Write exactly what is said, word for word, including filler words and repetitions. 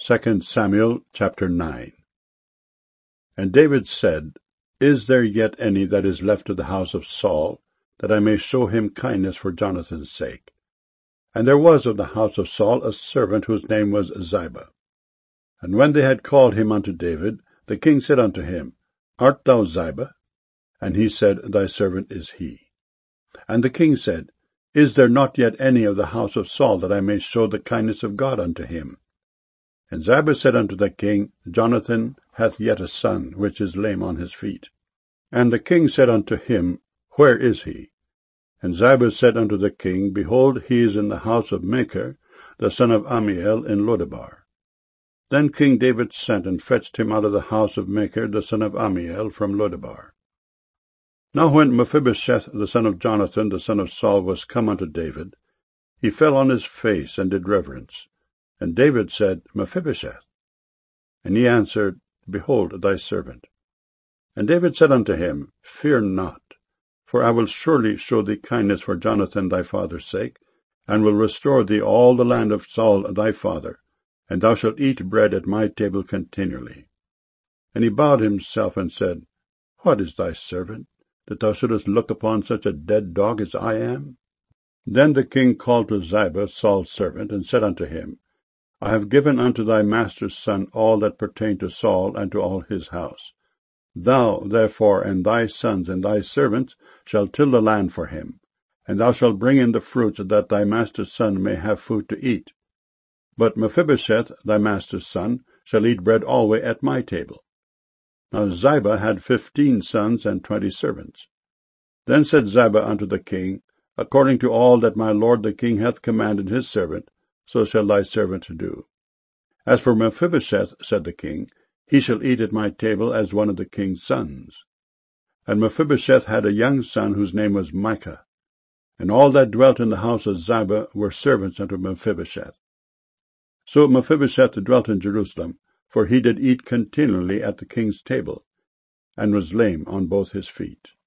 Second Samuel chapter nine. And David said, Is there yet any that is left of the house of Saul, that I may show him kindness for Jonathan's sake? And there was of the house of Saul a servant whose name was Ziba. And when they had called him unto David, the king said unto him, Art thou Ziba? And he said, Thy servant is he. And the king said, Is there not yet any of the house of Saul, that I may show the kindness of God unto him? And Ziba said unto the king, Jonathan hath yet a son, which is lame on his feet. And the king said unto him, Where is he? And Ziba said unto the king, Behold, he is in the house of Machir, the son of Ammiel, in Lodebar. Then King David sent and fetched him out of the house of Machir, the son of Ammiel, from Lodebar. Now when Mephibosheth, the son of Jonathan, the son of Saul, was come unto David, he fell on his face and did reverence. And David said, Mephibosheth. And he answered, Behold thy servant. And David said unto him, Fear not, for I will surely show thee kindness for Jonathan thy father's sake, and will restore thee all the land of Saul thy father, and thou shalt eat bread at my table continually. And he bowed himself and said, What is thy servant, that thou shouldest look upon such a dead dog as I am? Then the king called to Ziba, Saul's servant, and said unto him, I have given unto thy master's son all that pertain to Saul and to all his house. Thou, therefore, and thy sons and thy servants shall till the land for him, and thou shalt bring in the fruits, that thy master's son may have food to eat. But Mephibosheth, thy master's son, shall eat bread always at my table. Now Ziba had fifteen sons and twenty servants. Then said Ziba unto the king, According to all that my lord the king hath commanded his servant, so shall thy servant do. As for Mephibosheth, said the king, he shall eat at my table as one of the king's sons. And Mephibosheth had a young son whose name was Micah. And all that dwelt in the house of Ziba were servants unto Mephibosheth. So Mephibosheth dwelt in Jerusalem, for he did eat continually at the king's table, and was lame on both his feet.